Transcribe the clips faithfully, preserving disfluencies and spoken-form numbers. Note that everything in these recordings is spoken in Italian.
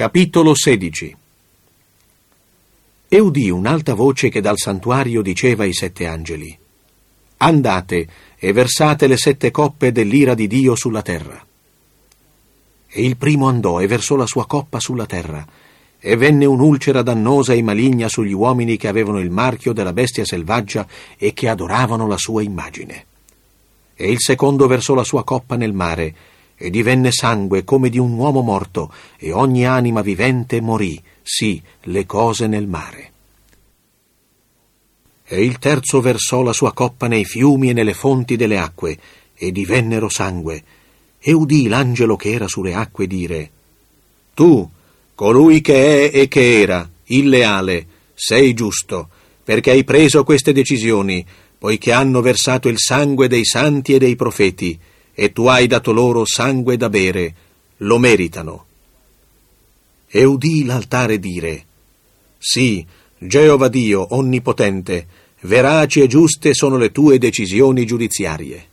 Capitolo sedici. E udì un'alta voce che dal santuario diceva ai sette angeli: andate e versate le sette coppe dell'ira di Dio sulla terra. E il primo andò e versò la sua coppa sulla terra, e venne un'ulcera dannosa e maligna sugli uomini che avevano il marchio della bestia selvaggia e che adoravano la sua immagine. E il secondo versò la sua coppa nel mare, e divenne sangue come di un uomo morto, e ogni anima vivente morì, sì, le cose nel mare. E il terzo versò la sua coppa nei fiumi e nelle fonti delle acque, e divennero sangue, e udì l'angelo che era sulle acque dire: tu, colui che è e che era, il leale, sei giusto, perché hai preso queste decisioni, poiché hanno versato il sangue dei santi e dei profeti, e tu hai dato loro sangue da bere, lo meritano. E udì l'altare dire: sì, Geova Dio onnipotente, veraci e giuste sono le tue decisioni giudiziarie.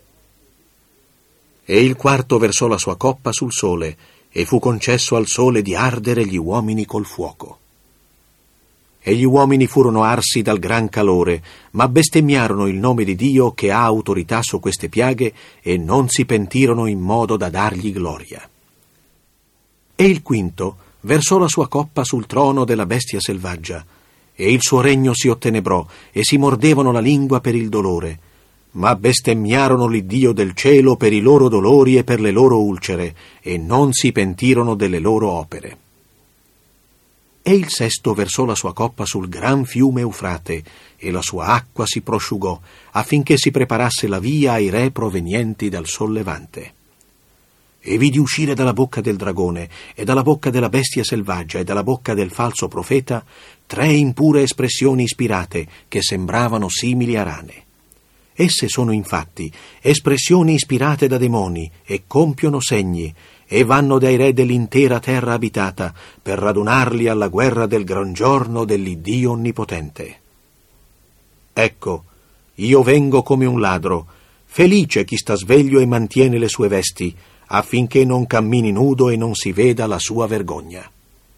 E il quarto versò la sua coppa sul sole, e fu concesso al sole di ardere gli uomini col fuoco. E gli uomini furono arsi dal gran calore, ma bestemmiarono il nome di Dio che ha autorità su queste piaghe, e non si pentirono in modo da dargli gloria. E il quinto versò la sua coppa sul trono della bestia selvaggia, e il suo regno si ottenebrò, e si mordevano la lingua per il dolore, ma bestemmiarono l'Iddio del cielo per i loro dolori e per le loro ulcere, e non si pentirono delle loro opere. E il sesto versò la sua coppa sul gran fiume Eufrate, e la sua acqua si prosciugò, affinché si preparasse la via ai re provenienti dal sollevante. E vidi uscire dalla bocca del dragone, e dalla bocca della bestia selvaggia, e dalla bocca del falso profeta, tre impure espressioni ispirate, che sembravano simili a rane. Esse sono infatti espressioni ispirate da demoni, e compiono segni, e vanno dai re dell'intera terra abitata, per radunarli alla guerra del gran giorno dell'Iddio onnipotente. Ecco, io vengo come un ladro, felice chi sta sveglio e mantiene le sue vesti, affinché non cammini nudo e non si veda la sua vergogna.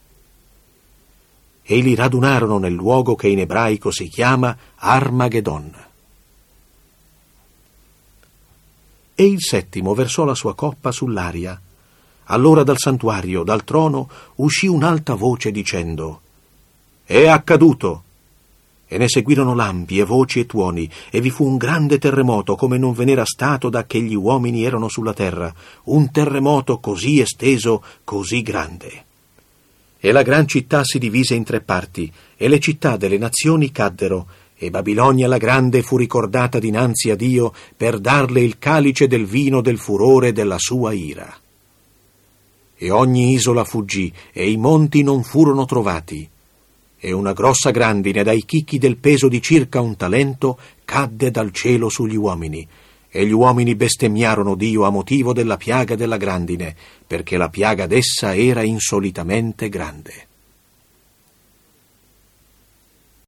E li radunarono nel luogo che in ebraico si chiama Armagedon. E il settimo versò la sua coppa sull'aria. Allora dal santuario, dal trono, uscì un'alta voce dicendo: è accaduto! E ne seguirono lampi e voci e tuoni, e vi fu un grande terremoto come non ve n'era stato da che gli uomini erano sulla terra, un terremoto così esteso, così grande. E la gran città si divise in tre parti, e le città delle nazioni caddero, e Babilonia la grande fu ricordata dinanzi a Dio per darle il calice del vino del furore della sua ira. E ogni isola fuggì, e i monti non furono trovati. E una grossa grandine dai chicchi del peso di circa un talento cadde dal cielo sugli uomini, e gli uomini bestemmiarono Dio a motivo della piaga della grandine, perché la piaga d'essa era insolitamente grande.